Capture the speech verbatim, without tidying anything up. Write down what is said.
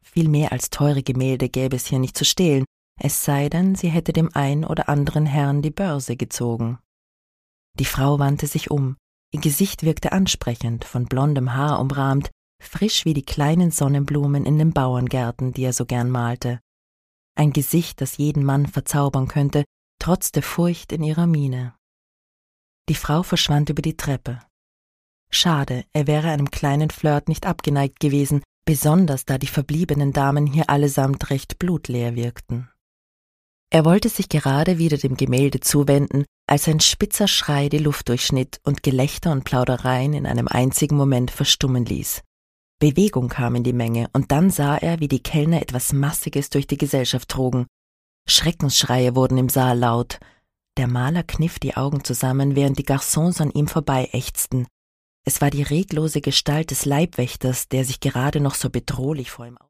Viel mehr als teure Gemälde gäbe es hier nicht zu stehlen, es sei denn, sie hätte dem ein oder anderen Herrn die Börse gezogen. Die Frau wandte sich um. Ihr Gesicht wirkte ansprechend, von blondem Haar umrahmt, frisch wie die kleinen Sonnenblumen in den Bauerngärten, die er so gern malte. Ein Gesicht, das jeden Mann verzaubern könnte, trotz der Furcht in ihrer Miene. Die Frau verschwand über die Treppe. Schade, er wäre einem kleinen Flirt nicht abgeneigt gewesen, besonders da die verbliebenen Damen hier allesamt recht blutleer wirkten. Er wollte sich gerade wieder dem Gemälde zuwenden, als ein spitzer Schrei die Luft durchschnitt und Gelächter und Plaudereien in einem einzigen Moment verstummen ließ. Bewegung kam in die Menge, und dann sah er, wie die Kellner etwas Massiges durch die Gesellschaft trugen. Schreckensschreie wurden im Saal laut. Der Maler kniff die Augen zusammen, während die Garçons an ihm vorbei ächzten. Es war die reglose Gestalt des Leibwächters, der sich gerade noch so bedrohlich vor ihm